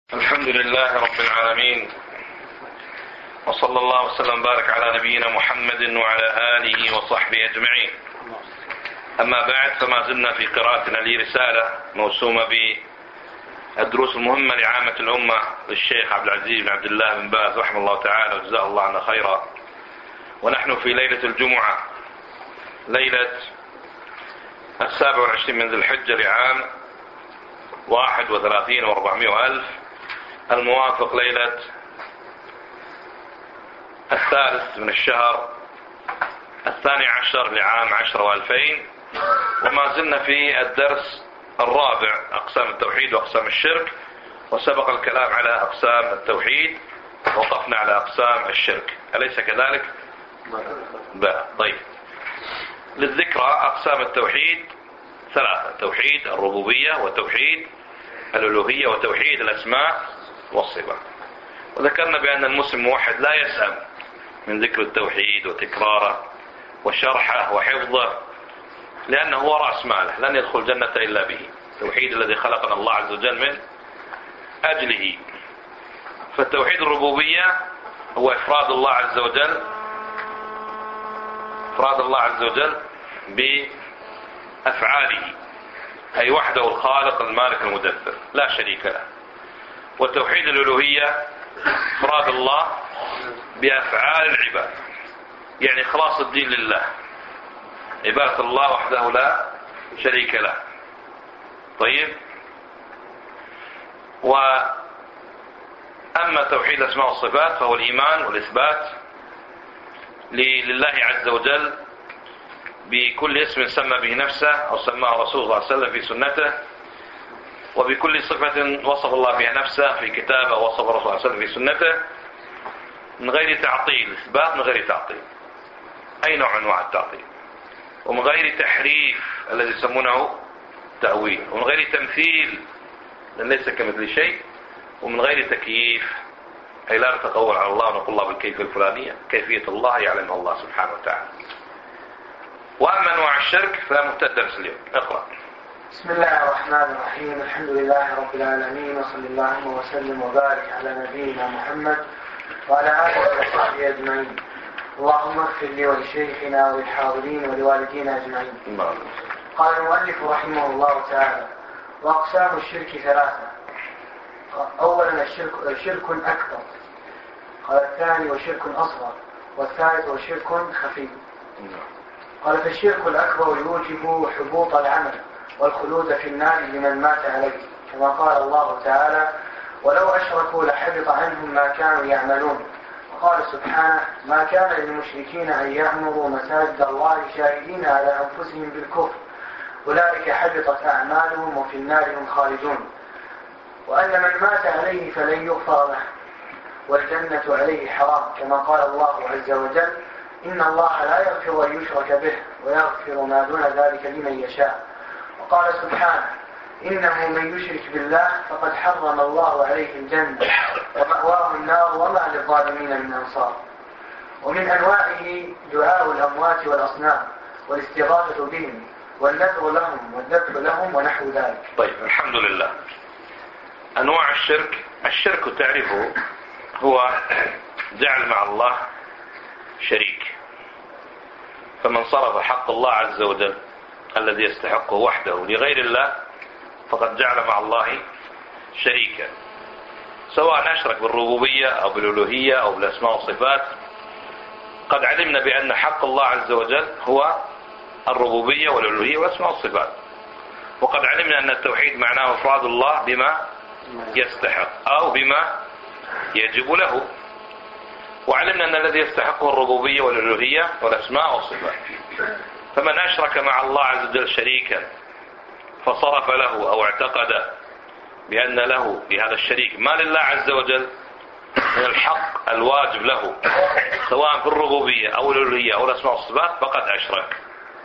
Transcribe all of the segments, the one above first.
الحمد لله رب العالمين، وصلى الله وسلم وبارك على نبينا محمد وعلى آله وصحبه أجمعين. أما بعد، فما زلنا في قراءتنا لرسالة موسومة بالدروس المهمة لعامة الأمة للشيخ عبد العزيز بن عبد الله بن باز رحمه الله تعالى وجزاه الله عنا خيرا. ونحن في ليلة الجمعة، ليلة 27 من ذي الحجة لعام 31 و400 ألف، الموافق ليلة 3 من الشهر 12 لعام 10 و2000. وما زلنا في الدرس الرابع، أقسام التوحيد وأقسام الشرك، وسبق الكلام على أقسام التوحيد ووقفنا على أقسام الشرك، أليس كذلك؟ طيب، للذكرى أقسام التوحيد ثلاثة: توحيد الربوبية، وتوحيد الألوهية، وتوحيد الأسماء والصفات. وذكرنا بأن المسلم الموحد لا يسأم من ذكر التوحيد وتكراره وشرحه وحفظه، لأنه هو رأس ماله، لن يدخل الجنة إلا به. التوحيد الذي خلقنا الله عز وجل من أجله. فالتوحيد الربوبية هو إفراد الله عز وجل، إفراد الله عز وجل بأفعاله، أي وحده الخالق المالك المدبر لا شريك له. وتوحيد الألوهية إفراد الله بأفعال العباد، يعني خلاص الدين لله، عبادة الله وحده لا شريك له. طيب، وأما توحيد الأسماء والصفات فهو الإيمان والإثبات لله عز وجل بكل اسم سمى به نفسه أو سماه رسول الله صلى الله عليه وسلم في سنته، وبكل صفة وصف الله بها نفسه في كتابه ووصف رسول الله صلى الله عليه وسلم في سنته، من غير تعطيل، إثبات من غير تعطيل أي نوع من أنواع التعطيل، ومن غير تحريف الذي يسمونه تأويل، ومن غير تمثيل لأن ليس كمثل شيء، ومن غير تكييف أي لا نتقول على الله ونقول الله بالكيفية الفلانية، كيفية الله يعلمها الله سبحانه وتعالى. وأما أنواع الشرك فمبتدأ الدرس اليوم. اقرأ. بسم الله الرحمن الرحيم. الحمد لله رب العالمين، وصلى الله وسلم وبارك على نبينا محمد وعلى آله وصحبه أجمعين. اللهم اغفر لي ولشيخنا وللحاضرين ولوالدينا أجمعين. قال المؤلف رحمه الله تعالى: وأقسام الشرك ثلاثة. أولا الشرك أكبر، قال الثاني وشرك أصغر، والثالث وشرك خفي. قال: فالشرك الأكبر يوجب حبوط العمل والخلود في النار لمن مات عليه، كما قال الله تعالى: ولو أشركوا لحبط عنهم ما كانوا يعملون. وقال سبحانه: ما كان للمشركين أن يعمروا مساجد الله شاهدين على أنفسهم بالكفر، أولئك حبطت أعمالهم وفي النار هم خالدون. وأن من مات عليه فلن يغفر له، والجنة عليه حرام، كما قال الله عز وجل: إن الله لا يغفر أن يشرك به ويغفر ما دون ذلك لمن يشاء. وقال سبحانه: إنه من يشرك بالله فقد حرم الله عليه الجنة ومأواه النار وما للظالمين من أنصار. ومن أنواعه دعاء الأموات والأصنام والاستغاثة بهم والنذر لهم والذبح لهم ونحو ذلك. طيب، الحمد لله. أنواع الشرك، الشرك تعرفه هو جعل مع الله شريك، فمن صرف حق الله عز وجل الذي يستحقه وحده لغير الله فقد جعل مع الله شريكا، سواء أشرك بالربوبية أو بالألوهية أو بالأسماء والصفات. قد علمنا بأن حق الله عز وجل هو الربوبية والألوهية والأسماء والصفات، وقد علمنا أن التوحيد معناه إفراد الله بما يستحق أو بما يجب له، وعلمنا أن الذي يستحقه الربوبية والألوهية والأسماء والصفات. فمن أشرك مع الله عز وجل شريكا فصرف له أو اعتقد بأن له بهذا الشريك ما لله عز وجل من الحق الواجب له سواء في الربوبية أو الألوهية أو الأسماء والصفات فقد أشرك.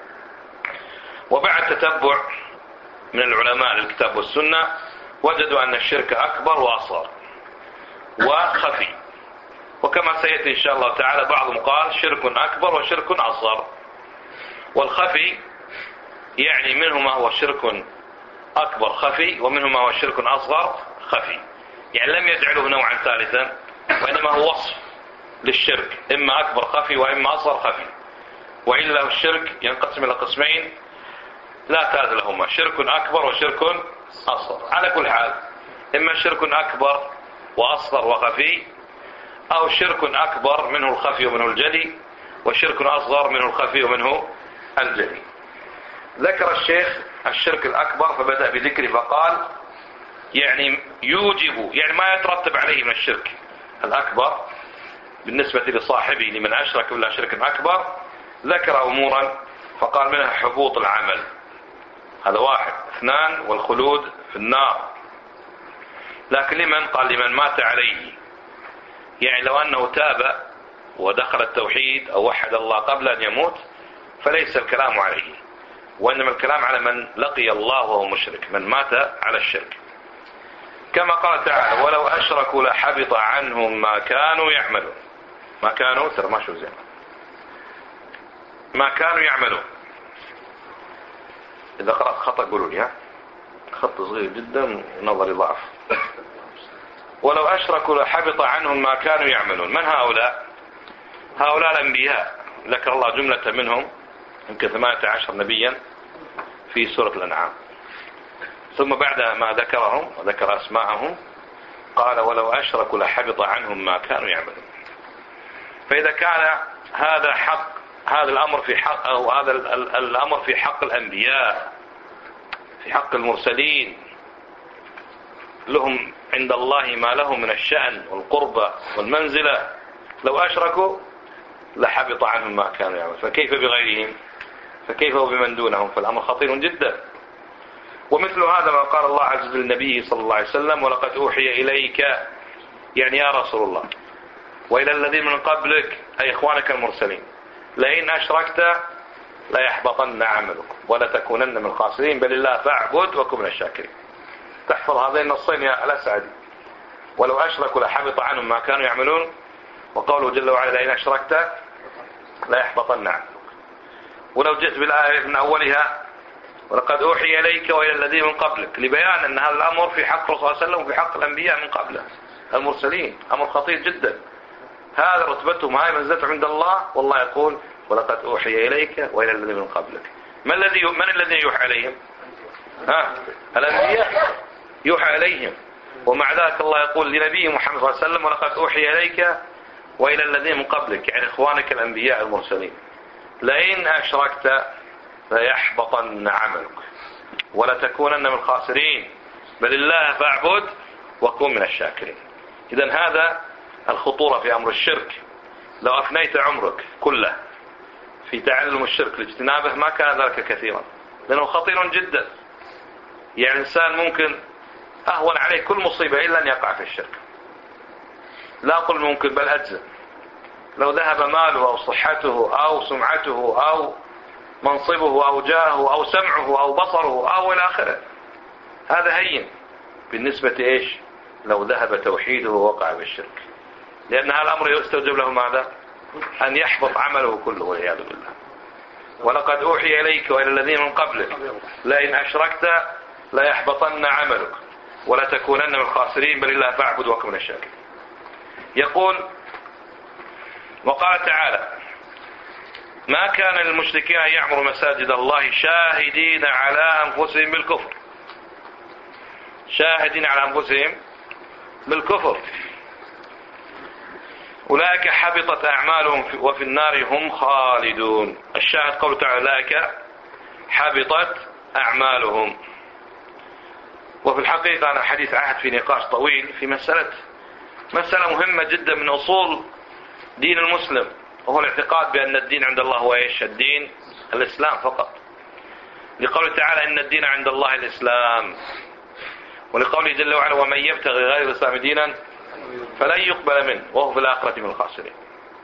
وبعد تتبع من العلماء للكتاب والسنة وجدوا أن الشرك أكبر وأصغر وخفي، وكما سيأتي إن شاء الله تعالى بعضهم قال شرك أكبر وشرك أصغر. والخفي يعني منه ما هو شرك أكبر خفي، ومنه ما هو شرك أصغر خفي. يعني لم يجعله نوعا ثالثا، وإنما هو وصف للشرك، إما أكبر خفي وإما أصغر خفي. وإلا الشرك ينقسم إلى قسمين لا ثالث لهما، شرك أكبر وشرك أصغر. على كل حال إما شرك أكبر وأصغر وخفي، أو شرك أكبر منه الخفي ومنه الجلي، وشرك أصغر منه الخفي ومنه الجلي. ذكر الشيخ الشرك الأكبر فبدأ بذكره فقال يعني يوجب، يعني ما يترتب عليه من الشرك الأكبر بالنسبة لصاحبه لمن أشرك بالله شركا أكبر. ذكر أمورا فقال منها حبوط العمل، هذا واحد. اثنان والخلود في النار. لكن لمن؟ قال لمن مات عليه، يعني لو أنه تاب ودخل التوحيد أو وحد الله قبل أن يموت فليس الكلام عليه، وإنما الكلام على من لقي الله وهو مشرك، من مات على الشرك. كما قال تعالى ولو أشركوا لحبط عنهم ما كانوا يعملون. ما كانوا ترى ما شو زين، ما كانوا يعملون. إذا قرأت خطأ قولوا لي، ها خط صغير جدا ونظري ضعف. ولو أشركوا لحبط عنهم ما كانوا يعملون. من هؤلاء؟ هؤلاء الأنبياء، ذكر الله جملة منهم يمكن 18 نبيا في سورة الأنعام، ثم بعد ما ذكرهم وذكر أسماءهم قال ولو أشركوا لحبط عنهم ما كانوا يعملون. فإذا كان هذا حق، هذا الأمر في حق، أو هذا الأمر في حق الأنبياء، في حق المرسلين، لهم عند الله ما لهم من الشأن والقربة والمنزلة، لو أشركوا لحبط عنهم ما كانوا يعملون، فكيف بغيرهم؟ فكيف بمن دونهم؟ فالأمر خطير جدا. ومثل هذا ما قال الله عز وجل للنبي صلى الله عليه وسلم ولقد أوحي إليك، يعني يا رسول الله، وإلى الذين من قبلك أي إخوانك المرسلين، لئن أشركت لا يحبطن عملك ولا تكونن من الخاسرين بل الله فاعبد وكن من الشاكرين. تحفظ هذين النصين يا الأسعدي، ولو أشركوا لحبط عنهم ما كانوا يعملون، وقوله جل وعلا لئن أشركت لا يحبطن عملك. ولو جئت بالآية من أولها ولقد أوحي إليك وإلى الذين من قبلك، لبيان أن هذا الأمر في حق الرسول صلى الله عليه وسلم وفي حق الأنبياء من قبله المرسلين، أمر خطير جدا. هذا رتبتهم، هاي منزلتهم عند الله، والله يقول ولقد أوحي إليك وإلى الذين من قبلك. من الذي يوحى إليهم؟ الأنبياء يوحى إليهم. ومع ذلك الله يقول لنبي محمد صلى الله عليه وسلم ولقد أوحي إليك وإلى الذين من قبلك، يعني إخوانك الأنبياء المرسلين، لئن أشركت ليحبطن عملك ولا تكونن من الخاسرين بل الله فاعبد وكن من الشاكرين. إذن هذا الخطورة في أمر الشرك. لو أفنيت عمرك كله في تعلم الشرك لاجتنابه ما كان ذلك كثيرا، لأنه خطير جدا. يعني إنسان ممكن أهون عليه كل مصيبة إلا أن يقع في الشرك. لا أقول ممكن بل أجزم. لو ذهب ماله أو صحته أو سمعته أو منصبه أو جاهه أو سمعه أو بصره أو إلى آخره، هذا هين بالنسبة إيش لو ذهب توحيده ووقع بالشرك، لأن هذا الأمر يستوجب له ماذا؟ أن يحبط عمله كله والعياذ بالله. ولقد أوحي إليك وإلى الذين من قبلك لئن أشركت لا يحبطن عملك ولا تكونن من الخاسرين بل الله فاعبد وكن من الشاكرين. يقول وقال تعالى ما كان للمشركين أن يعمروا مساجد الله شاهدين على أنفسهم بالكفر، شاهدين على أنفسهم بالكفر، أولئك حبطت أعمالهم وفي النار هم خالدون. الشاهد قوله تعالى أولئك حبطت أعمالهم. وفي الحقيقة أنا حديث عهد في نقاش طويل في مسألة مهمة جدا من أصول دين المسلم، وهو الاعتقاد بأن الدين عند الله هو إيش؟ الدين الإسلام فقط، لقوله تعالى إن الدين عند الله الإسلام، ولقوله جل وعلا ومن يبتغي غير الإسلام دينا فلن يقبل منه وهو في الآخرة من الخاسرين.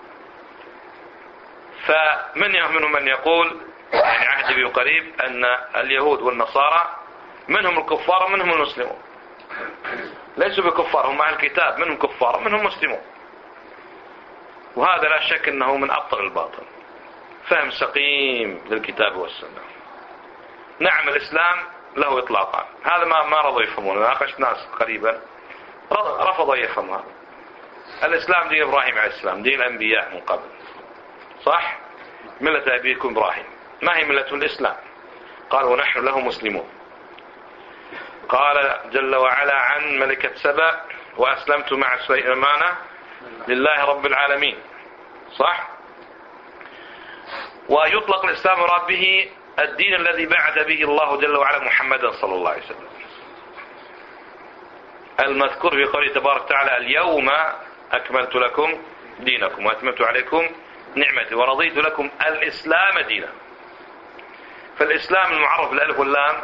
فمنهم من يقول يعني عهد به قريب أن اليهود والنصارى منهم الكفار ومنهم المسلمون، ليسوا بكفار، هم أهل الكتاب، منهم كفار ومنهم مسلمون. وهذا لا شك أنه من أبطل الباطل، فهم سقيم للكتاب والسنة. نعم الإسلام له إطلاقا، هذا ما رضوا يفهمون. ناقشت ناس قريبا رفض أن يفهم هذا. الإسلام دين إبراهيم عليه السلام، دين الأنبياء من قبل، صح؟ ملة أبيكم إبراهيم، ما هي ملة الإسلام؟ قال ونحن له مسلمون. قال جل وعلا عن ملكة سبأ وأسلمت مع سليمان لله رب العالمين، صح؟ ويطلق الإسلام مراد به الدين الذي بعث به الله جل وعلا محمدا صلى الله عليه وسلم، المذكور في قوله تبارك وتعالى اليوم أكملت لكم دينكم وأتممت عليكم نعمتي ورضيت لكم الإسلام دينا. فالإسلام المعرف بالألف واللام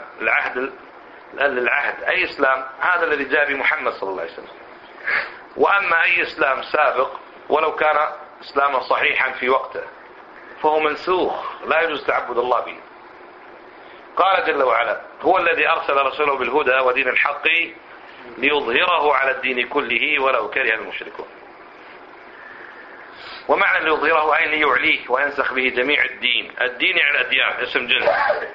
العهد أي إسلام، هذا الذي جاء به محمد صلى الله عليه وسلم. وأما أي إسلام سابق ولو كان إسلاما صحيحا في وقته فهو منسوخ، لا يجوز تعبد الله به. قال جل وعلا هو الذي أرسل رسوله بالهدى ودين الحق ليظهره على الدين كله ولو كره المشركون. ومعنى ليظهره أي ليعليه وينسخ به جميع الدين يعني الأديان، اسم جنس.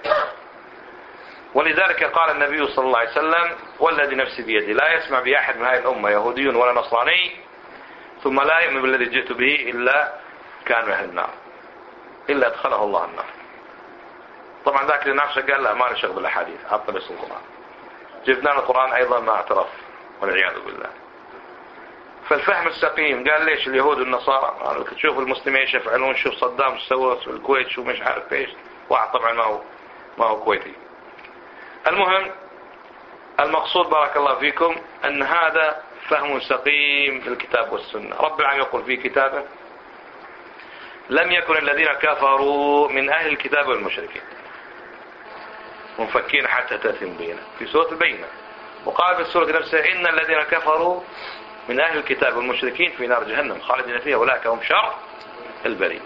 ولذلك قال النبي صلى الله عليه وسلم والذي نفسي بيده لا يسمع بأحد من هذه الأمة يهودي ولا نصراني ثم لا يؤمن بالذي جئت به إلا كان من أهل النار، إلا أدخله الله النار. طبعا ذاك اللي ناقشه قال لا ما نشغل بالأحاديث، عطل بس القرآن. جبنا القرآن أيضا ما اعترف والعياذ بالله. فالفهم السقيم قال ليش اليهود والنصارى تشوف المسلمين ايش يفعلون، شوف صدام ايش سوى في الكويت، شو مش عارف ايش، واحد طبعا ما هو كويتي. المهم المقصود بارك الله فيكم أن هذا فهم سقيم في الكتاب والسنة. رب العالمين يقول في كتابه لم يكن الذين كفروا من أهل الكتاب والمشركين منفكين حتى تأتيهم بينة في سورة البينة. وقال في السورة نفسها إن الذين كفروا من أهل الكتاب والمشركين في نار جهنم خالدين فيها أولئك هم شر البرية.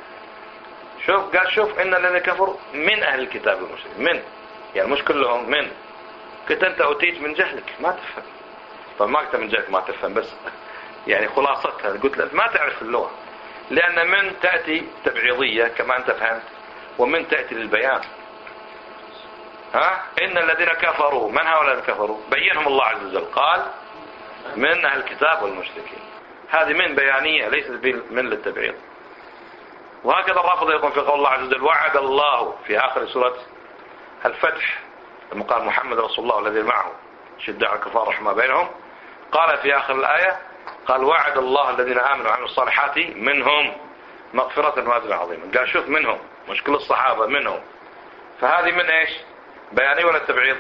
شوف إن الذين كفروا من أهل الكتاب والمشركين، من يعني مش كلهم، من كنت أنت أتيت من جهلك ما تفهم. طب ما قلت من جهلك ما تفهم، بس يعني خلاصتها قلت لك ما تعرف اللغة، لأن من تأتي تبعيضية كما أنت فهمت، ومن تأتي للبيان. إن الذين كفروا، من هؤلاء الكفروا؟ بينهم الله عز وجل قال من أهل الكتاب والمشركين. هذه من بيانية ليست من للتبعيض. وهكذا الرافض يقول في قول الله عز وجل وعد الله في آخر سورة الفتح لما قال محمد رسول الله الذي معه شداء الكفار رحمة بينهم، قال في آخر الآية قال وعد الله الذين آمنوا وعملوا الصالحات منهم مغفرة وأجرا عظيما. قال شوف منهم، مش كل الصحابة، منهم. فهذه من ايش؟ بيانية ولا تبعيض؟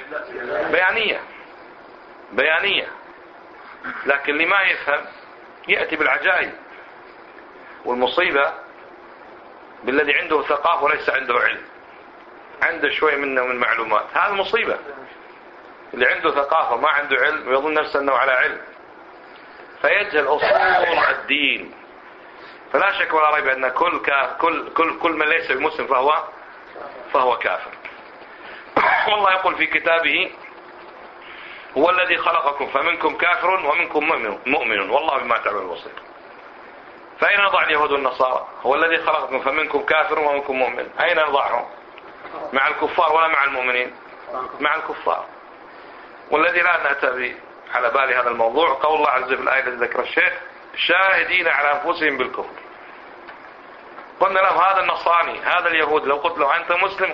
بيانية. لكن اللي ما يفهم يأتي بالعجائب. والمصيبة بالذي عنده ثقافة وليس عنده علم، عنده شوي من المعلومات، هذا مصيبة. اللي عنده ثقافة ما عنده علم ويظن نفسه أنه على علم فيجهل أصول الدين. فلا شك ولا ريب أن كل من ليس بمسلم فهو كافر. والله يقول في كتابه هو الذي خلقكم فمنكم كافر ومنكم مؤمن والله بما تعملون بصير. فأين نضع اليهود والنصارى؟ هو الذي خلقكم فمنكم كافر ومنكم مؤمن، أين نضعهم؟ مع الكفار ولا مع المؤمنين؟ مع الكفار. والذي لا نأتي على بالي هذا الموضوع قول الله عز وجل في الآية التي ذكر الشيخ شاهدين على أنفسهم بالكفر. قلنا لهم هذا النصراني هذا اليهود لو قلت له أنت مسلم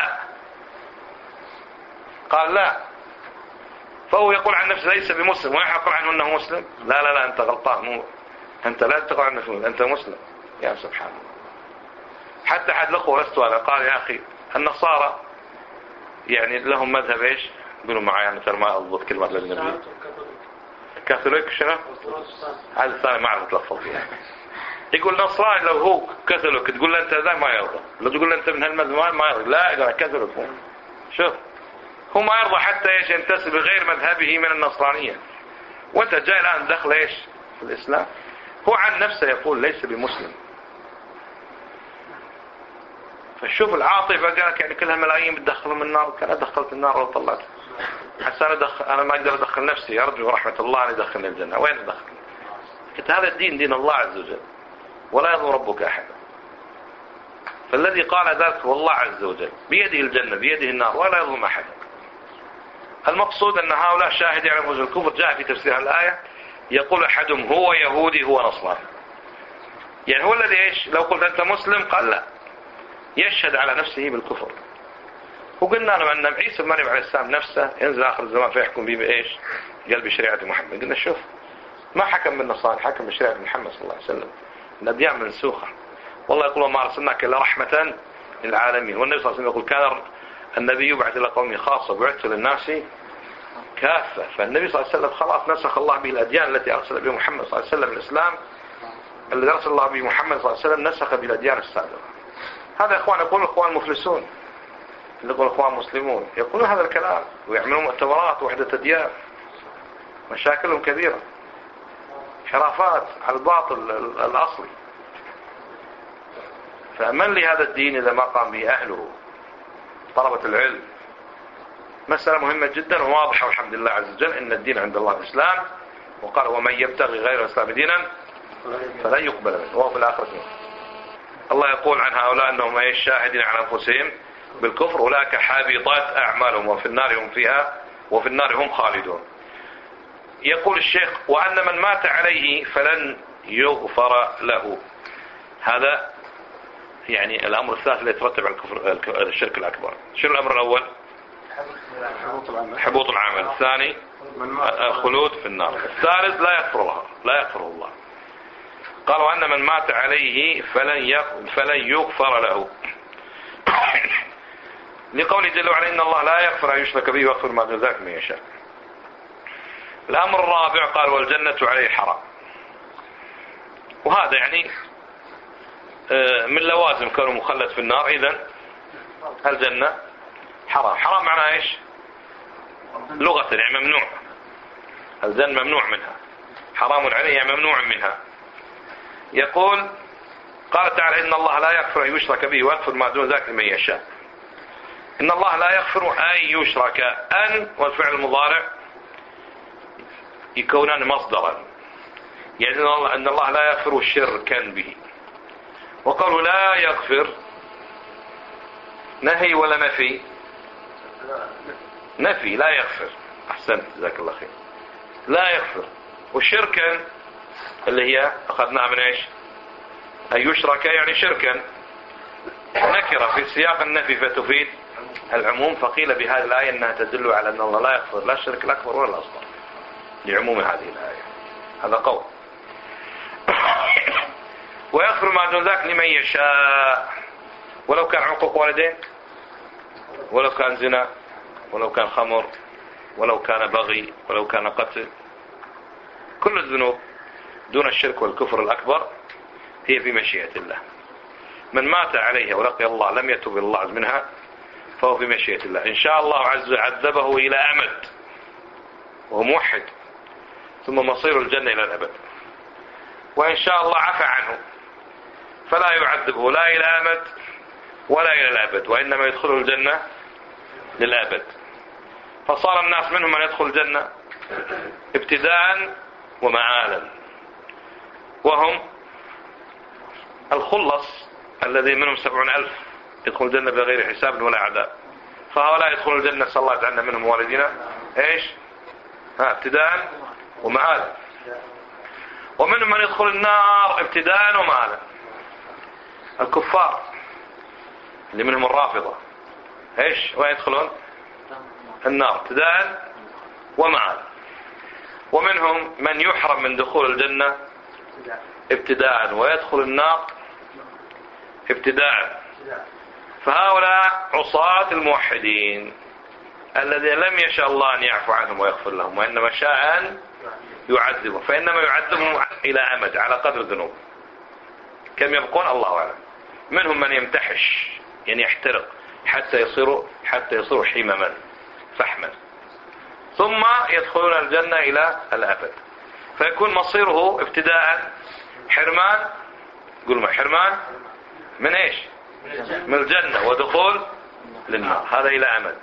قال لا، فهو يقول عن نفسه ليس بمسلم ويحق عنه أنه مسلم. لا أنت غلطان، أنت لا تقول عن نفسك أنت مسلم. يا سبحان الله. حتى حد لقوا لست أنا قال يا أخي النصارى يعني لهم مذهب إيش؟ يقولوا معي يعني ترى ما أضبط كلمة للنبي كاثوليك شنو؟ هذا الثاني ما أعرف أتلفظ فيها. يقول نصراني لو هو كاثوليك تقول له أنت ذا ما يرضى، لو تقول له أنت من هالمذهب ما يرضى. لا يقول كاثوليك شوف هو ما يرضى حتى ايش ينتسب لغير مذهبه من النصرانية، وانت جاي الآن دخل ايش في الإسلام. هو عن نفسه يقول ليس بمسلم. فشوف العاطفة قالك يعني كلها ملايين بتدخلوا من النار، كان دخلت النار ولا طلعت. حتى أنا ما أقدر أدخل نفسي، أرجو رحمة الله أن يدخلني الجنة. وين أدخل؟ قلت هذا الدين دين الله عز وجل ولا يظلم ربك أحدا. فالذي قال ذلك هو الله عز وجل بيده الجنة بيده النار ولا يظلم أحدا. المقصود أن هؤلاء شاهدين على وجه الكفر. جاء في تفسير الآية يقول أحدهم هو يهودي هو نصراني، يعني هو الذي إيش لو قلت أنت مسلم قال لا، يشهد على نفسه بالكفر. وقلنا له أن عيسى بن مريم عليه السلام نفسه ينزل آخر الزمان فيحكم به بإيش؟ قال بشريعة محمد. قلنا شوف ما حكم بالنصارى، حكم بشريعة محمد صلى الله عليه وسلم. الأديان منسوخة. والله يقول وما أرسلناك إلا رحمة للعالمين. والنبي صلى الله عليه وسلم يقول كان النبي يبعث إلى قومه خاصة بعثت للناس كافة. فالنبي صلى الله عليه وسلم خلاص نسخ الله به الأديان التي أرسل بها محمد صلى الله عليه وسلم. الإسلام الذي أرسل الله به محمد صلى الله عليه وسلم نسخ بالأديان السابقة. هذا إخوان يقول إخوان مفلسون، يقول إخوان مسلمون يقولون هذا الكلام ويعملون مؤتمرات وحدة أديان. مشاكلهم كبيرة، خرافات على الباطل الأصلي. فمن لهذا الدين إذا ما قام به أهله طلبة العلم؟ مسألة مهمة جدا وواضحة والحمد لله عز وجل إن الدين عند الله الإسلام. وقال ومن يبتغي غير الإسلام دينا فلا يقبل منه وهو في الآخرة منه. الله يقول عن هؤلاء أنهم ايش؟ شاهدين على أنفسهم بالكفر أولئك حابطات أعمالهم وفي النار هم فيها وفي النار هم خالدون. يقول الشيخ وأن من مات عليه فلن يغفر له. هذا يعني الأمر الثالث الذي يترتب على الكفر الشرك الأكبر. شنو الأمر الأول؟ حبوط العمل. الثاني الخلود في النار. الثالث لا يغفره الله. قال وأن من مات عليه فلن يغفر له لقوله جل وعلا إن الله لا يغفر أن يشرك به ويغفر ما دون ذلك من يشاء. الأمر الرابع قال والجنة عليه حرام. وهذا يعني من لوازم كونه مخلد في النار. إذن الجنة حرام. حرام معناه إيش؟ لغة يعني ممنوع. الجنة ممنوع منها، حرام عليه يعني ممنوع منها. يقول قال تعالى إن الله لا يغفر أن يشرك به ويغفر ما دون ذلك لمن يشاء. إن الله لا يغفر أن يشرك. أن والفعل المضارع يكونان مصدرا، يعني أن الله لا يغفر شركا به. وقالوا لا يغفر نهي ولا نفي؟ نفي لا يغفر. أحسنت جزاك الله خير. لا يغفر. والشركا اللي هي أخذناها من إيش؟ أن يشرك يعني شركا نكرة في سياق النفي فتفيد العموم. فقيل بهذه الآية أنها تدل على أن الله لا يغفر لا الشرك الأكبر ولا الأصغر لعموم هذه الآية. هذا قول. ويغفر ما دون ذلك لمن يشاء ولو كان عقوق والدين ولو كان زنا ولو كان خمر ولو كان بغي ولو كان قتل. كل الذنوب دون الشرك والكفر الأكبر هي في مشيئة الله. من مات عليها ولقي الله لم يتب إلى الله منها فهو في مشيئة الله. إن شاء الله عز عذبه إلى أمد وهو موحد ثم مصير الجنة إلى الأبد. وإن شاء الله عفى عنه فلا يعذبه لا إلى أمد ولا إلى الأبد وإنما يدخله الجنة للأبد. فصار الناس منهم من يدخل الجنة ابتداء ومعالا، وهم الخلص الذي منهم 70,000 يدخل الجنة بغير حساب ولا عذاب. فهؤلاء يدخل الجنة صلى الله عليه وسلم منهم والدينا ايش؟ ابتداء ومعالا. ومنهم من يدخل النار ابتداء ومعالا. الكفار اللي منهم الرافضة ايش؟ ويدخلون النار ابتداء ومعالا. ومنهم من يحرم من دخول الجنة ابتداء ويدخل النار ابتداء. فهؤلاء عصاة الموحدين الذين لم يشاء الله أن يعفو عنهم ويغفر لهم وإنما شاء أن يعذبهم. فإنما يعذبهم إلى أمد على قدر الذنوب. كم يبقون الله أعلم. منهم من يمتحش يعني يحترق حتى يصيروا حمما فحما ثم يدخلون الجنة إلى الأبد. فيكون مصيره ابتداء حرمان. قل ما حرمان من ايش؟ من الجنة ودخول للنار. هذا إلى أمد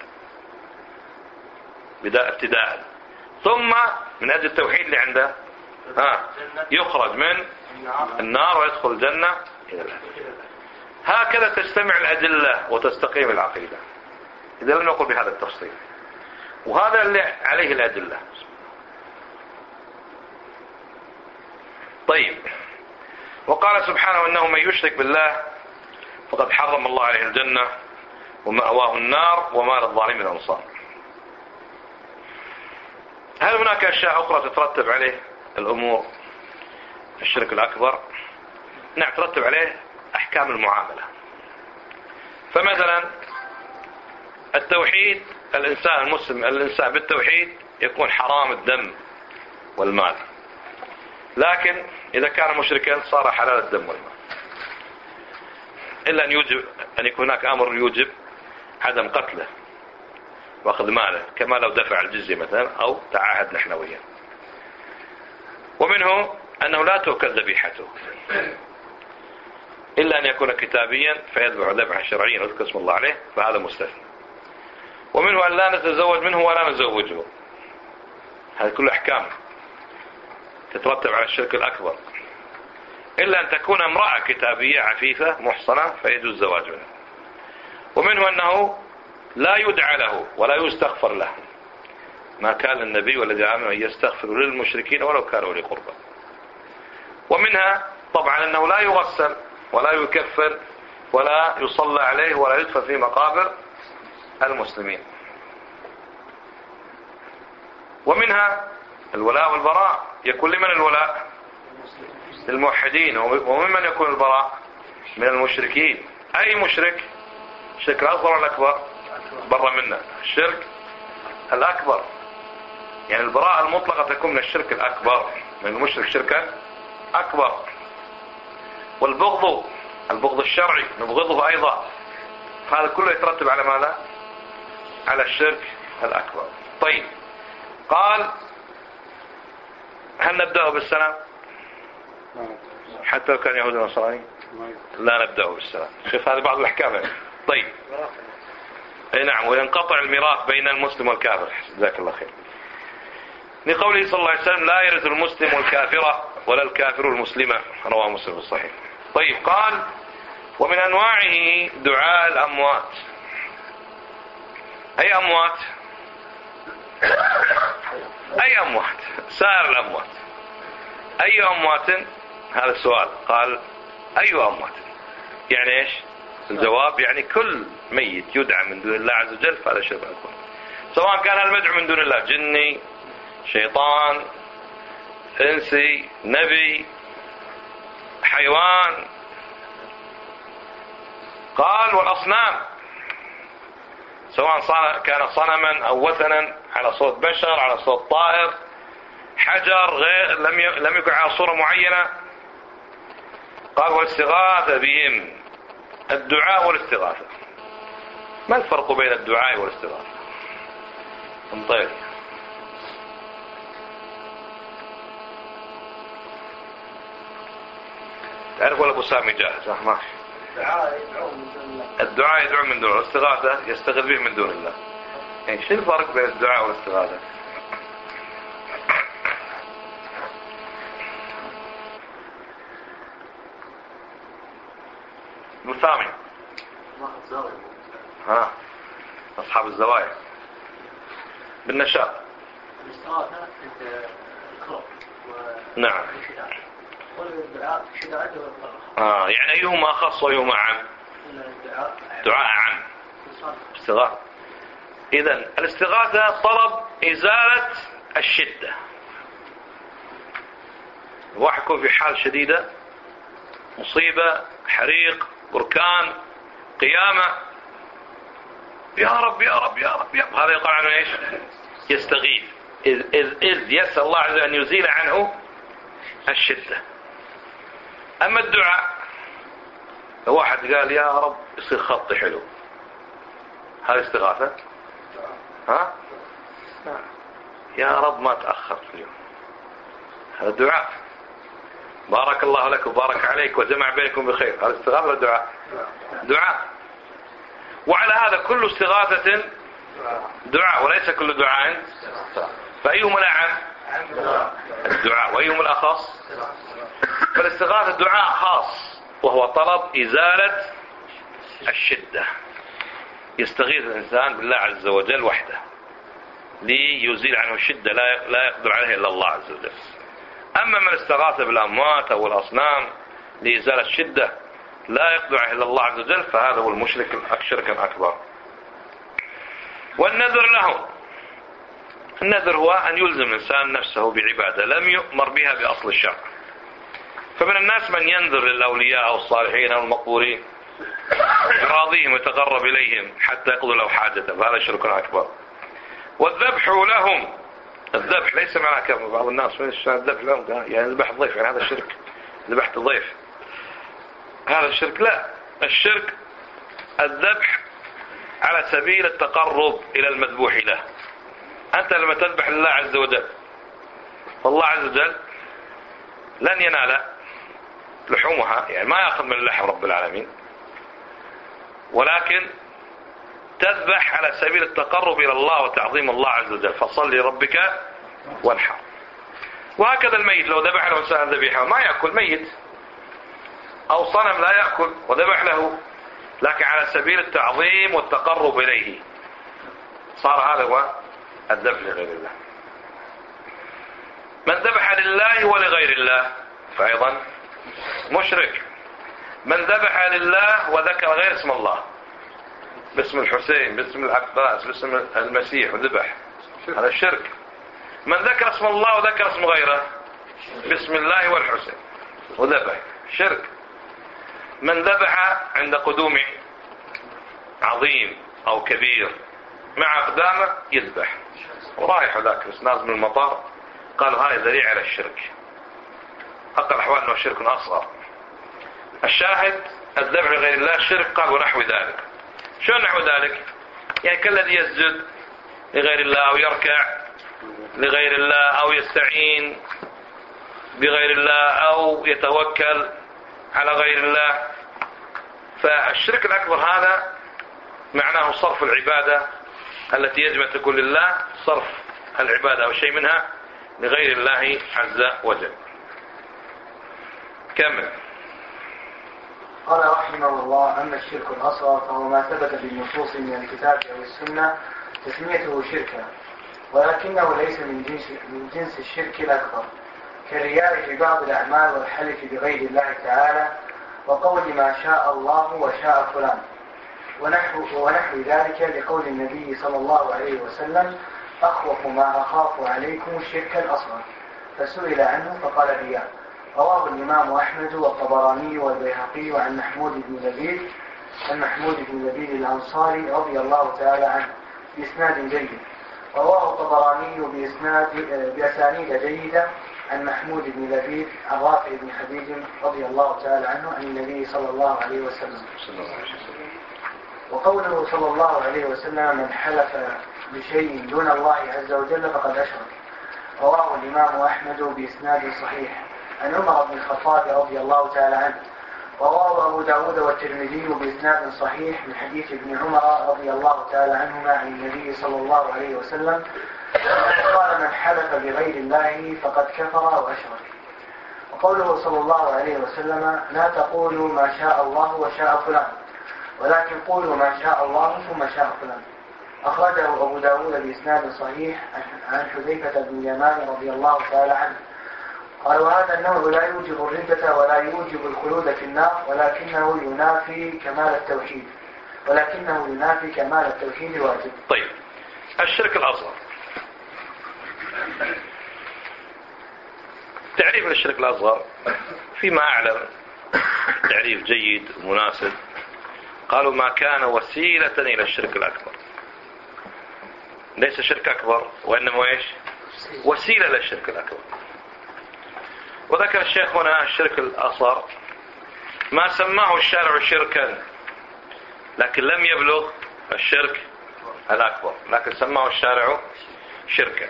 بداء ابتداء. ثم من أجل التوحيد اللي عنده يخرج من النار ويدخل الجنة إلى الأبد. هكذا تجتمع الأدلة وتستقيم العقيدة إذا لم نقل بهذا التفصيل. وهذا اللي عليه الأدلة. طيب، وقال سبحانه أنه من يشرك بالله فقد حرم الله عليه الجنة ومأواه النار وما للظالمين من أنصار. هل هناك أشياء أخرى تترتب عليه الأمور الشرك الأكبر؟ نعم، ترتب عليه أحكام المعاملة. فمثلا التوحيد، الإنسان المسلم الإنسان بالتوحيد يكون حرام الدم والمال، لكن إذا كان مشركا صار حلال الدم والمال، إلا أن يكون هناك أمر يوجب عدم قتله وأخذ ماله، كما لو دفع الجزية مثلا أو تعاهد نحن وياه. ومنه أنه لا تؤكل ذبيحته إلا أن يكون كتابيا فيذبح ذبحا شرعيا ويذكر اسم الله عليه، فهذا مستثنى. ومنه أن لا نتزوج منه ولا نزوجه. هذه كل أحكام تترتب على الشرك الأكبر، إلا أن تكون امرأة كتابية عفيفة محصنة فيجوز الزواج منها. ومنه أنه لا يدعى له ولا يستغفر له، ما كان للنبي والذي آمنوا أن يستغفروا للمشركين ولو كانوا أولي قربى. ومنها طبعا أنه لا يغسل ولا يكفن ولا يصلى عليه ولا يدفن في مقابر المسلمين. ومنها الولاء والبراء، يكون لمن الولاء؟ للموحدين. وممن يكون البراء؟ من المشركين. أي مشرك؟ الشرك الأصغر ولا الأكبر؟ برا منا الشرك الأكبر، يعني البراءة المطلقة تكون من الشرك الأكبر، من المشرك شركا أكبر. والبغض الشرعي نبغضه أيضا، هذا كله يترتب على ماذا؟ على الشرك الأكبر. طيب، قال هل نبدأ بالسلام حتى لو كان يهودي ونصراني؟ لا نبدأ بالسلام. شوف هذه بعض الأحكام. طيب، أي نعم، وينقطع الميراث بين المسلم والكافر. جزاك الله خير. لقوله صلى الله عليه وسلم لا يرث المسلم الكافرة ولا الكافر المسلمة، رواه مسلم الصحيح. طيب، قال ومن أنواعه دعاء الأموات. أي أموات؟ أي أموات؟ سائر الأموات. أي أموات؟ هذا السؤال. قال أي أموات؟ يعني إيش الجواب؟ يعني كل ميت يدعى من دون الله عز وجل فهذا شرك أكبر، سواء كان المدعو من دون الله جني، شيطان، إنسي، نبي، حيوان. قال والأصنام، سواء كان صنما أو وثنا على صوت بشر، على صوت طائر، حجر، غير لم يكن على صورة معينة. قال والاستغاثة بهم، الدعاء والاستغاثة. ما الفرق بين الدعاء والاستغاثة؟ طيب، تعرف ولا أبو سامي جاهز؟ ماشي. الدعاء يدعو من دون الله، والاستغاثة يستغيث به من دون الله. يعني شو الفرق بين الدعاء والاستغاثة؟ أبو سامي. ها، أصحاب الزوايا بالنشاط. الاستغاثة عند الخوف. نعم. والدعاء شدائد والطرق. يعني أيهما أخص وأيهما عام؟ دعاء عام. استغاثة. إذن الاستغاثة طلب إزالة الشدة. واحد يكون في حال شديدة، مصيبة، حريق، بركان، قيامة، يا رب يا رب يا رب يا رب، هذا يقال عنه ايش؟ يستغيث. إذ يسأل الله عز وجل أن يزيل عنه الشدة. أما الدعاء، واحد قال يا رب يصير خطي حلو، هذا استغاثة. ها؟ يا رب ما تأخر في اليوم، هذا دعاء. بارك الله لك وبارك عليك وجمع بينكم بخير، هذا استغاثة ولا دعاء؟ دعاء. وعلى هذا كل استغاثة دعاء وليس كل دعاء. فأيهم الأعم؟ الدعاء. وأيهم الأخص؟ فالاستغاثة دعاء خاص، وهو طلب إزالة الشدة. يستغيث الإنسان بالله عز وجل وحده ليزيل عنه الشدة لا يقدر عليه إلا الله عز وجل. أما من استغاث بالأموات أو الأصنام لإزالة الشدة لا يقدر عليه إلا الله عز وجل فهذا هو المشرك الشرك الأكبر. والنذر له، النذر هو أن يلزم الإنسان نفسه بعبادة لم يؤمر بها بأصل الشرع. فمن الناس من ينذر للأولياء أو الصالحين أو المقبورين يراضيهم ويتقرب إليهم حتى يقضوا له حاجته، فهذا شرك أكبر. والذبح لهم، الذبح ليس معناه كما بعض الناس من الذبح لهم يعني ذبح الضيف، يعني هذا الشرك، ذبحت الضيف هذا الشرك. لا، الشرك الذبح على سبيل التقرب إلى المذبوح له. أنت لما تذبح لله عز وجل فالله عز وجل لن ينال لحومها، يعني ما يأخذ من اللحم رب العالمين، ولكن تذبح على سبيل التقرب إلى الله وتعظيم الله عز وجل، فصل لربك وانحر. وهكذا الميت لو ذبح له إنسان ذبيحة ما يأكل، ميت أو صنم لا يأكل وذبح له، لكن على سبيل التعظيم والتقرب إليه، صار هذا هو الذبح لغير الله. من ذبح لله ولغير الله فأيضا مشرك. من ذبح لله وذكر غير اسم الله، باسم الحسين، باسم العباس، باسم المسيح وذبح، هذا الشرك. من ذكر اسم الله وذكر اسم غيره، باسم الله والحسين وذبح، شرك. من ذبح عند قدوم عظيم أو كبير مع أقدامه يذبح، ورايح ذاك بس نازل من المطار قالوا هاي ذريعة على الشرك، أقل أحوال أنه شرك أصغر. الشاهد الذبح لغير الله شرك. قال ونحو ذلك. شو نحو ذلك؟ يعني كالذي يسجد لغير الله أو يركع لغير الله أو يستعين بغير الله أو يتوكل على غير الله. فالشرك الأكبر هذا معناه صرف العبادة التي يجب أن تكون لله، صرف العبادة أو شيء منها لغير الله عز وجل. كمل. قال رحمه الله: أما الشرك الأصغر فهو ما ثبت بالنصوص من الكتاب أو السنة تسميته شركا، ولكنه ليس من جنس الشرك الأكبر، كالرياء في بعض الأعمال والحلف بغير الله تعالى وقول ما شاء الله وشاء فلان ونحو ذلك، لقول النبي صلى الله عليه وسلم: أخوف ما أخاف عليكم الشرك الأصغر، فسئل عنه فقال رياء. رواه الإمام أحمد والطبراني والبيهقي عن محمود بن لبيد الأنصاري رضي الله تعالى عنه بإسناد جيد. رواه الطبراني بأسانيد جيدة عن محمود بن لبيد عن رافع بن خديج رضي الله تعالى عنه عن النبي صلى الله عليه وسلم. وقوله صلى الله عليه وسلم: من حلف بشيء دون الله عز وجل فقد أشرك. رواه الإمام أحمد بإسناد صحيح عن عمر بن الخطاب رضي الله تعالى عنه. رواه أبو داود والترمذي بإسناد صحيح من حديث ابن عمر رضي الله تعالى عنهما عن النبي صلى الله عليه وسلم قال: من حلف بغير الله فقد كفر وأشرك. وقوله صلى الله عليه وسلم: لا تقولوا ما شاء الله وشاء فلان، ولكن قولوا ما شاء الله ثم شاء فلان. أخرجه أبو داود بإسناد صحيح عن حذيفة بن اليمان رضي الله تعالى عنه قال: وهذا النوع لا يوجب الردة ولا يوجب الخلود في النار، ولكنه ينافي كمال التوحيد الواجب. طيب، الشرك الأصغر. تعريف للشرك الأصغر فيما أعلم تعريف جيد ومناسب. قالوا: ما كان وسيلة إلى الشرك الأكبر. ليس شرك أكبر وإنما إيش؟ وسيلة للشرك الأكبر. وذكر الشيخ هنا الشرك الأصغر ما سماه الشارع شركا، لكن لم يبلغ الشرك الأكبر، لكن سماه الشارع شركا.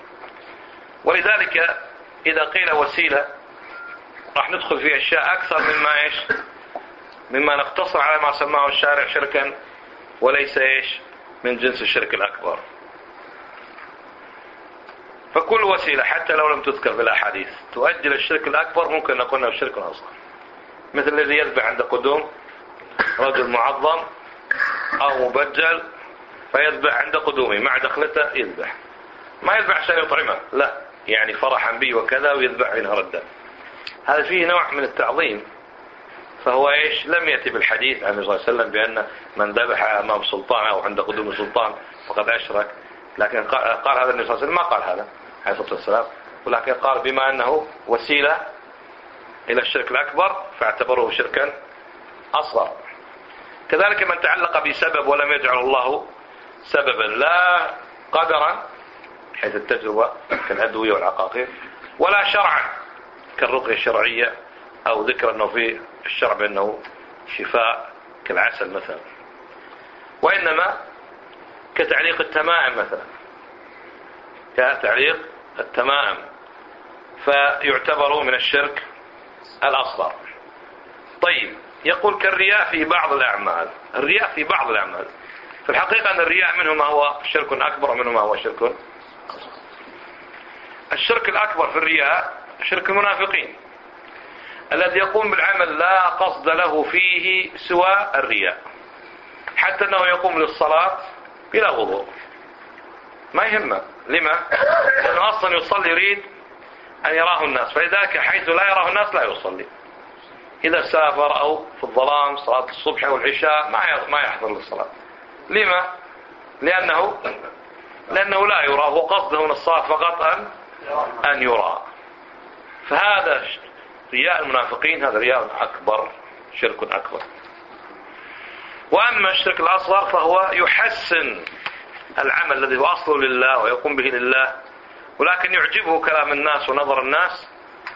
ولذلك إذا قيل وسيلة راح ندخل في أشياء أكثر مما نقتصر على ما سماه الشارع شركا، وليس من جنس الشرك الأكبر. فكل وسيلة حتى لو لم تذكر في الأحاديث تؤدي للشرك الأكبر ممكن نقول انه شرك أصغر، مثل الذي يذبح عند قدوم رجل معظم أو مبجل، فيذبح عند قدومه مع دخلته يذبح، ما يذبح عشان يطعمه، لا، يعني فرحا به وكذا ويذبح ينهر الدم. هذا فيه نوع من التعظيم. فهو ايش؟ لم يأتي بالحديث عن النبي صلى الله عليه وسلم بأن من ذبح أمام سلطان أو عند قدوم السلطان فقد أشرك، لكن قال هذا النبي صلى الله عليه وسلم، ما قال هذا عليه الصلاة والسلام، ولكن قال بما أنه وسيلة إلى الشرك الأكبر فاعتبره شركا أصغر. كذلك من تعلق بسبب ولم يجعل الله سببا، لا قدرا حيث التجربة كالأدوية والعقاقير، ولا شرعا كالرقية الشرعية، أو ذكر أنه في الشرع بأنه شفاء كالعسل مثلا، وإنما كتعليق التمائم مثلا، كتعليق التمائم، فيعتبر من الشرك الأصغر. طيب، يقول كالرياء في بعض الأعمال. الرياء في بعض الأعمال، في الحقيقة أن الرياء منه ما هو شرك أكبر ومنه ما هو شرك أصغر. الشرك الأكبر في الرياء شرك المنافقين، الذي يقوم بالعمل لا قصد له فيه سوى الرياء، حتى أنه يقوم للصلاة بلا وضوء، ما يهمه. لما؟ لأنه أصلا يصلي يريد أن يراه الناس، فلذلك حيث لا يراه الناس لا يصلي. إذا سافر أو في الظلام صلاة الصبح والعشاء ما يحضر للصلاة. لما؟ لأنه لا يرى، هو قصده من الصلاة فقط أن يرى. فهذا رياء المنافقين، هذا رياء أكبر، شرك أكبر. وأما الشرك الأصغر فهو يحسن العمل الذي هو أصله لله ويقوم به لله، ولكن يعجبه كلام الناس ونظر الناس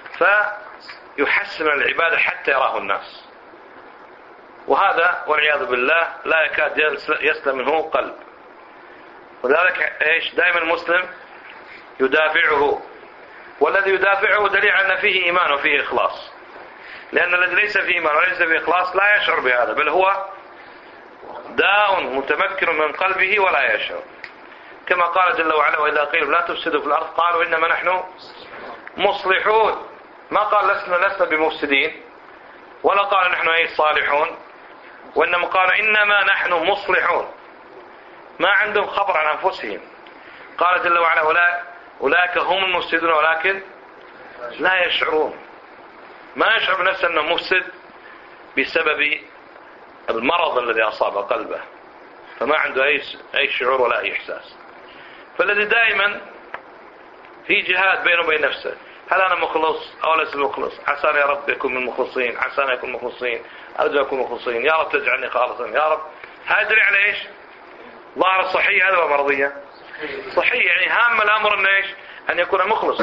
فيحسن العبادة حتى يراه الناس، وهذا والعياذ بالله لا يكاد يسلم منه قلب. ولذلك ايش؟ دائما المسلم يدافعه، والذي يدافعه دليل على أن فيه إيمان وفيه إخلاص، لأن الذي ليس فيه إيمان وليس فيه إخلاص لا يشعر بهذا، بل هو داء متمكن من قلبه ولا يشعر. كما قال جل وعلا: وإذا قيل لا تفسدوا في الأرض قالوا إنما نحن مصلحون. ما قال لسنا بمفسدين، ولا قال نحن أي صالحون، وإنما قال إنما نحن مصلحون. ما عندهم خبر عن أنفسهم. قال جل وعلا: أولئك هم المفسدون ولكن لا يشعرون. ما يشعر بنفسه أنه مفسد بسبب المرض الذي أصاب قلبه، فما عنده أي شعور ولا أي إحساس. فالذي دائما في جهاد بينه وبين نفسه: هل أنا مخلص أو لست مخلص؟ عسى يا رب يكون من المخلصين، عسى أن يكون مخلصين، أرجو أكون مخلصين، يا رب تجعلني خالصا يا رب. هادري على إيش؟ ظاهر الصحية هذا ومرضية صحية، يعني هام الأمر أن إيش؟ أن يكون مخلصا.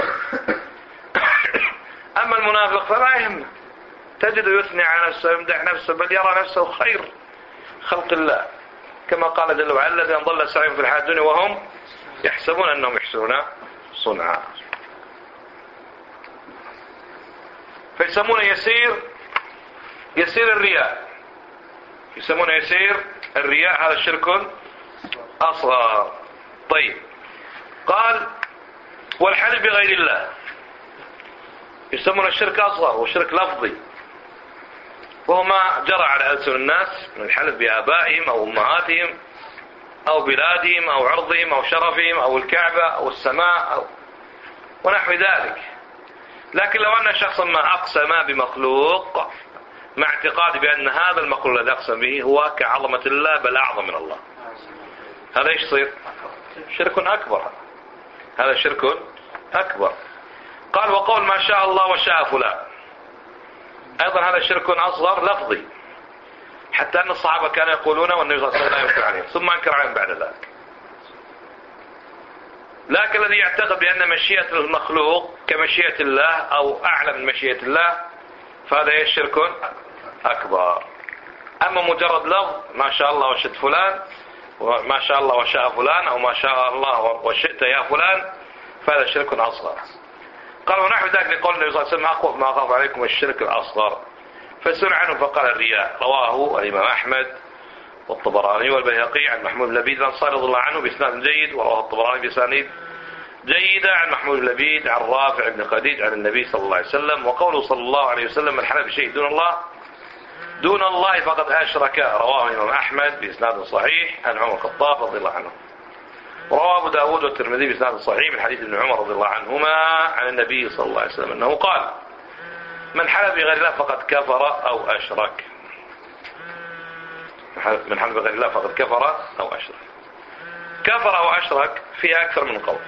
أما المنافق فلا يهمه، تجد يثني على نفسه ويمدح نفسه، بل يرى نفسه خير خلق الله، كما قال جل وعلا: الذين ضل سعيهم في الحياة الدنيا وهم يحسبون أنهم يحسنون صنعا. فيسمون يسير الرياء، يسمون يسير الرياء، هذا شرك أصغر. طيب، قال: والحلف بغير الله يسمون الشرك أصغر وشرك لفظي، وهو ما جرى على ألسن الناس من الحلف بآبائهم أو أمهاتهم أو بلادهم أو عرضهم أو شرفهم أو الكعبة أو السماء أو ونحو ذلك. لكن لو أن شخصا ما أقسم بمخلوق مع اعتقاد بأن هذا المخلوق الذي أقسم به هو كعظمة الله بل أعظم من الله، هذا إيش يصير؟ شرك أكبر. هذا شرك أكبر. قال: وقول ما شاء الله وشاء فلان، أيضا هذا شرك أصغر لفظي، حتى أن الصحابة كانوا يقولون والنبي صلى الله عليه وسلم لا ينكر عليهم، ثم أنكر عليهم بعد ذلك. لكن الذي يعتقد بأن مشيئة المخلوق كمشيئة الله أو أعلى من مشيئة الله فهذا إيش؟ شرك أكبر. أما مجرد لفظ ما شاء الله وشئت فلان، وما شاء الله وشاء فلان، أو ما شاء الله وشئت يا فلان، فهذا شرك أصغر. قال: ونحو ذلك لقول النبي صلى الله عليه وسلم: أخوف ما أخاف عليكم الشرك الأصغر. فسئل عنه فقال: الرياء. رواه الإمام أحمد والطبراني والبيهقي عن محمود بن لبيد الأنصاري رضي الله عنه بإسناد جيد، ورواه الطبراني بأسانيد جيدة عن محمود بن لبيد عن رافع بن خديج عن النبي صلى الله عليه وسلم. وقوله صلى الله عليه وسلم: من حلف بشيء دون الله فقد أشرك. رواه الإمام أحمد بإسناد صحيح عن عمر الخطاب رضي الله عنه. رواه أبو داود والترمذي بسند صحيح من حديث ابن عمر رضي الله عنهما عن النبي صلى الله عليه وسلم أنه قال: من حلف بغير الله فقد كفر أو أشرك. من حلف بغير الله فقد كفر أو أشرك. كفر أو أشرك فيها أكثر من قول.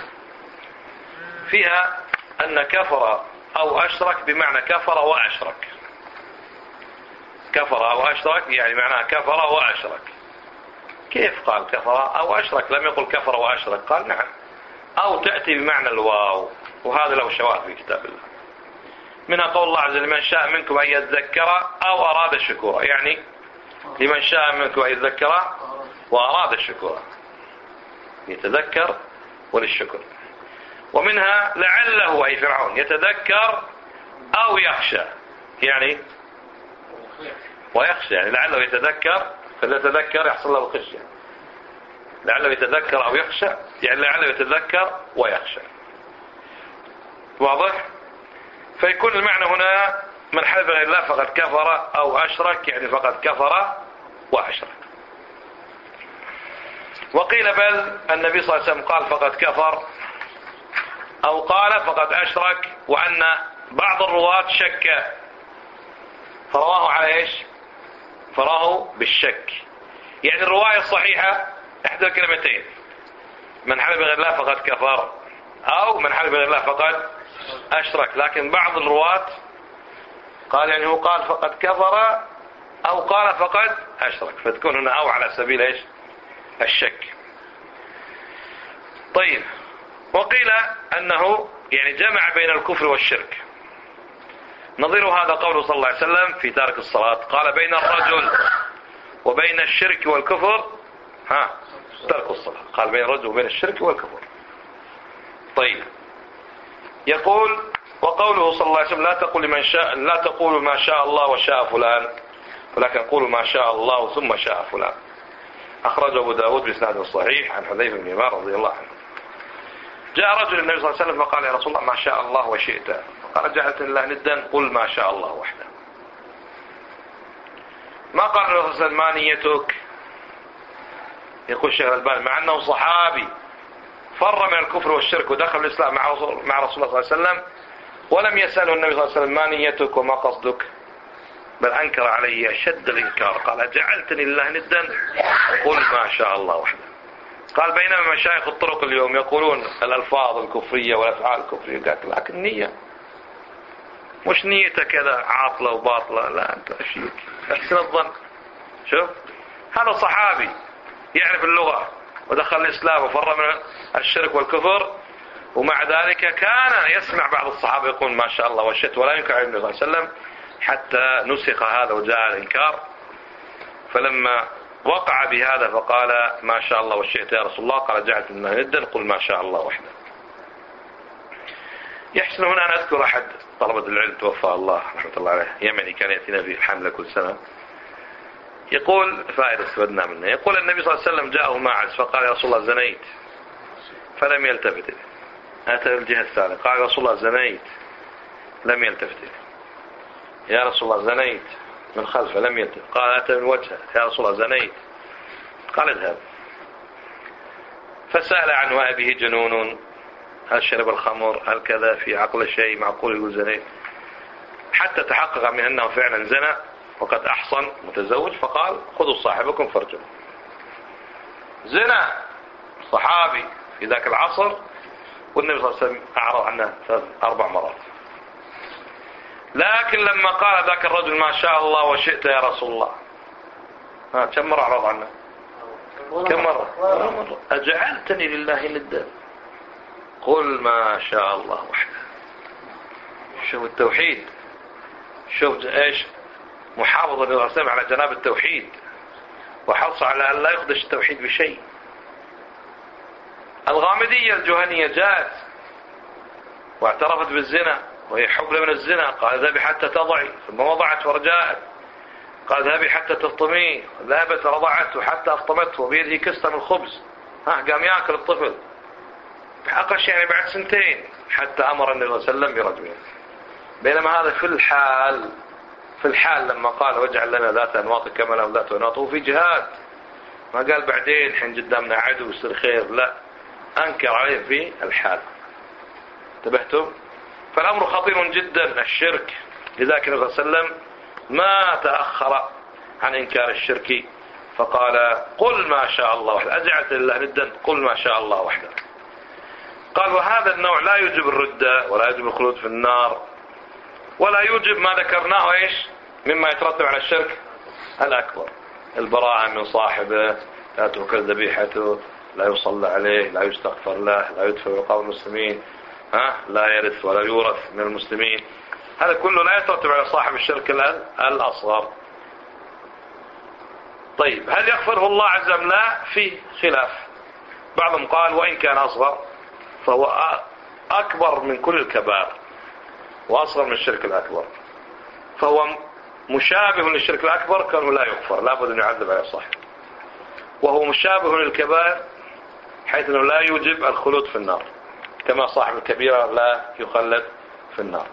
فيها أن كفر أو أشرك بمعنى كفر وأشرك. كفر أو أشرك يعني معناها كفر وأشرك. كيف قال كفر أو أشرك؟ لم يقل كفر وأشرك، قال نعم. أو تأتي بمعنى الواو، وهذا له شواهد في كتاب الله. منها قول الله عز وجل: من شاء منكم أن يذكر أو أراد الشكور، يعني لمن شاء منكم أن يذكر وأراد الشكور، يتذكر وللشكر. ومنها لعله أي فرعون يتذكر أو يخشى، يعني ويخشى، يعني لعله يتذكر، فليتذكر يحصل له خشية. لعله يتذكر أو يخشى يعني لعله يتذكر ويخشى. واضح؟ فيكون المعنى هنا من حلف بغير الله فقد كفر أو أشرك، يعني فقد كفر وأشرك. وقيل بل النبي صلى الله عليه وسلم قال فقد كفر، أو قال فقد أشرك، وأن بعض الرواة شك فرواه على إيش؟ فراه بالشك. يعني الرواية الصحيحة إحدى الكلمتين: من حلف بغير الله فقد كفر، أو من حلف بغير الله فقد أشرك. لكن بعض الرواة قال يعني هو قال فقد كفر أو قال فقد أشرك، فتكون هنا أو على سبيل إيش؟ الشك. طيب، وقيل أنه يعني جمع بين الكفر والشرك. نظير هذا قوله صلى الله عليه وسلم في تارك الصلاة، قال: بين الرجل وبين الشرك والكفر ترك الصلاة. قال: بين الرجل وبين الشرك والكفر. طيب، يقول: وقوله صلى الله عليه وسلم: لا تقولوا ما شاء الله وشاء فلان، ولكن قولوا ما شاء الله ثم شاء فلان. أخرجه أبو داود بإسناد صحيح عن حذيفة بن يمان رضي الله عنه. جاء رجل النبي صلى الله عليه وسلم فقال: يا رسول الله ما شاء الله وشئت. قال: جعلت لله ندا؟ قل ما شاء الله وحده. ما قال النبي صلى الله عليه وسلم: ما نيتك؟ يقول الشيخ الألباني: مع أنه صحابي فر من الكفر والشرك ودخل الإسلام مع رسول الله صلى الله عليه وسلم، ولم يسأله النبي صلى الله عليه وسلم: ما نيتك وما قصدك؟ بل أنكر عليه أشد الإنكار. قال: جعلتني لله ندا؟ قل ما شاء الله وحده. قال: بينما مشايخ الطرق اليوم يقولون الألفاظ الكفرية والأفعال الكفرية، قالت: لكن نية، مش نيتك كذا عاطلة وباطلة، لا أنت أشيك أحسن الظن. شوف، هذا صحابي يعرف اللغة ودخل الإسلام وفر من الشرك والكفر، ومع ذلك كان يسمع بعض الصحابة يقول ما شاء الله وشئت، ولا ينكر عليه النبي صلى الله عليه وسلم، حتى نسخ هذا وجاء الإنكار. فلما وقع بهذا فقال: ما شاء الله وشئت يا رسول الله. قال: جعلت لله ندا؟ قل ما شاء الله وحده. يحسن هنا أن أذكر أحد طلبة العلم توفى الله رحمة الله عليه، يمني، كان يأتينا في الحملة كل سنة. يقول فائدة استفدنا منه. يقول: النبي صلى الله عليه وسلم جاءه ماعز فقال: يا رسول الله زنيت، فلم يلتفت إليه. أتى الجهة الثانية قال: يا رسول الله زنيت، لم يلتفت إليه. يا رسول الله زنيت من خلفه، لم يلتفت. قال: أتى من وجهه: يا رسول الله زنيت. قال: اذهب. فسأل عن وأبه جنون، هل شرب الخمر، هل كذا، في عقل شيء معقول يقول زنيت، حتى تحقق من أنه فعلا زنى وقد أحصن متزوج. فقال: خذوا صاحبكم فارجموا. زنى صحابي في ذاك العصر، والنبي صلى الله عليه وسلم أعرض عنه 3-4 مرات. لكن لما قال ذاك الرجل: ما شاء الله وشئت يا رسول الله، كم مرة أعرض عنه؟ كم مرة؟ أجعلتني لله ندا؟ قل ما شاء الله وحده. شوف التوحيد، شوف ايش محافظة الرسول على جناب التوحيد، وحرص على أن لا يخدش التوحيد بشيء. الغامدية الجهنية جاءت واعترفت بالزنا وهي حبلى من الزنا، قال: ذهبي حتى تضعي، ثم وضعت ورجعت. قال: ذهبي حتى تفطميه، ذهبت رضعته حتى أفطمته وبيده كسة من الخبز، قام يأكل الطفل. عقش يعني بعد 2 سنين، حتى أمر النبي صلى الله عليه وسلم برجمه. بينما هذا في الحال لما قال: واجعل لنا ذات أنواط كما لهم ذات أنواط، وفي جهاد ما قال بعدين حين قدامنا عدو يصير خير، لا، أنكر عليه في الحال. انتبهتم؟ فالأمر خطير جدا الشرك. لذلك النبي صلى الله عليه وسلم ما تأخر عن إنكار الشرك، فقال قل ما شاء الله وحده، أجعلت لله ندا، قل ما شاء الله وحده. قال وهذا النوع لا يوجب الردة ولا يوجب الخلود في النار، ولا يوجب ما ذكرناه ايش مما يترتب على الشرك الأكبر: البراءة من صاحبه، لا تؤكل ذبيحته، لا يصلى عليه، لا يستغفر له، لا يدفع رقاب المسلمين، لا يرث ولا يورث من المسلمين. هذا كله لا يترتب على صاحب الشرك الأصغر. طيب هل يغفره الله عز وجل؟ لا، فيه خلاف. بعضهم قال وإن كان أصغر فهو أكبر من كل الكبائر وأصغر من الشرك الأكبر، فهو مشابه للشرك الأكبر كانه لا يغفر، لا بد أن يعذب على صاحبه. وهو مشابه للكبائر حيث أنه لا يوجب الخلود في النار، كما صاحب الكبيرة لا يخلد في النار.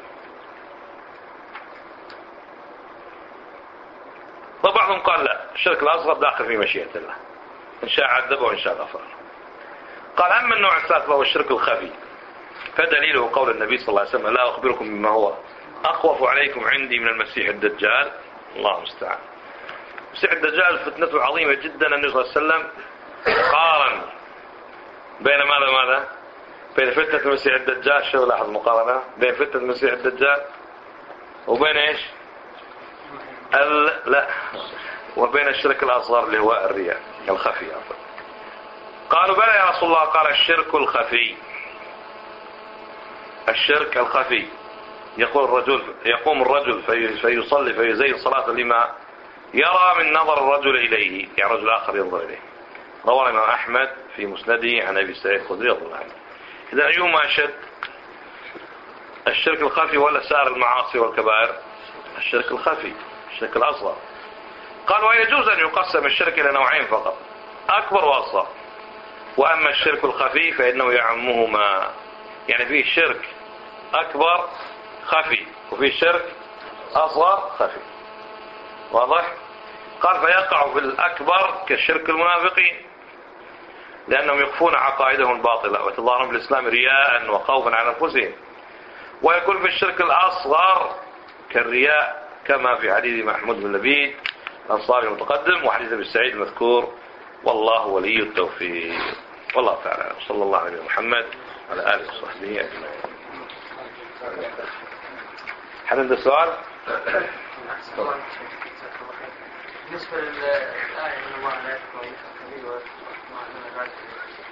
وبعضهم قال لا، الشرك الأصغر داخل في مشيئة الله، إن شاء عذبه وإن شاء غفر. قال أما النوع الثالث وهو الشرك الخفي، فدليله قول النبي صلى الله عليه وسلم: لا أخبركم بما هو أخوف عليكم عندي من المسيح الدجال. الله المستعان. المسيح الدجال فتنته عظيمة جدا. النبي صلى الله عليه وسلم قارن بين ماذا بين فتنة المسيح الدجال، شو لاحظ المقارنة بين فتنة المسيح الدجال وبين ايش لا وبين الشرك الأصغر اللي هو الرياء الخفي. قالوا بلى يا رسول الله. قال الشرك الخفي، الشرك الخفي يقوم الرجل فيصلي فيزين صلاة لما يرى من نظر الرجل إليه، يعني رجل آخر ينظر إليه. رواه الإمام أحمد في مسنده عن أبي سعيد الخدري رضي الله عنه. إذا أيهما أشد، الشرك الخفي ولا سائر المعاصي والكبائر؟ الشرك الخفي، الشرك الأصغر. قال ويجوز أن يقسم الشرك إلى نوعين فقط: أكبر وأصغر. وأما الشرك الخفي فإنه يعمهما، يعني فيه شرك أكبر خفي وفيه شرك أصغر خفي. واضح؟ قال فيقع في الأكبر كالشرك المنافقين، لأنهم يخفون عقائدهم الباطلة ويتظاهرون بالإسلام رياء وخوفا على أنفسهم. ويكون في الشرك الأصغر كالرياء، كما في حديث محمود بن لبيد الأنصاري المتقدم وحديث أبي سعيد المذكور. والله ولي التوفيق. والله تعالى صلى الله عليه محمد وعلى آله وصحبه أجمعين. هل عنده سؤال؟ بالنسبة للآية من الله لا يذكر الكبير وما دون ذلك،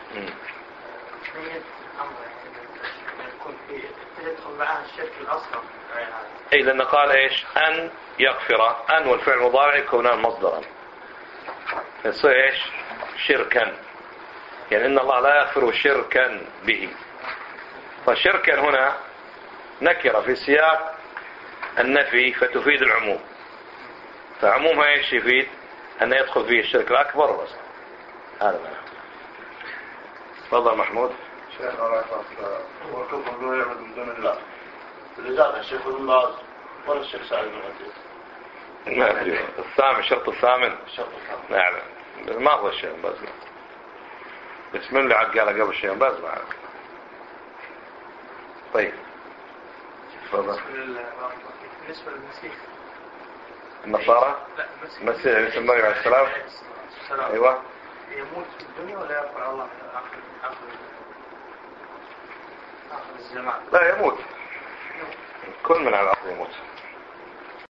نية أمر يكون في يدخل معها الشرك الأصغر. أي لأن قال إيش؟ أن يغفر، أن والفعل المضارع يكونان مصدرا، يصير إيش؟ شركا، يعني إن الله لا يغفر شركا به. فشركا هنا نكرة في سياق النفي فتفيد العموم، فعمومها ايش يفيد؟ أن يدخل فيه الشرك الأكبر والأصغر. هذا معنى. تفضل محمود. شيخ الله يحفظك، هو الكفر لا يعبد من دون الله، لذلك الشيخ ابن باز ولا الشيخ سعيد بن عزيز؟ ما أدري. الثامن، الشرط الثامن. الشرط الثامن. نعم. ما هو الشيخ باز؟ بس من اللي قال قبل الشيخ باز معنا. طيب. تفضل. بالنسبة للمسيح النصارى؟ المسيح عيسى المريم عليه السلام. ايوه. يموت في الدنيا ولا يرفع الله آخر الزمان؟ لا، يموت. كل من على الأرض يموت.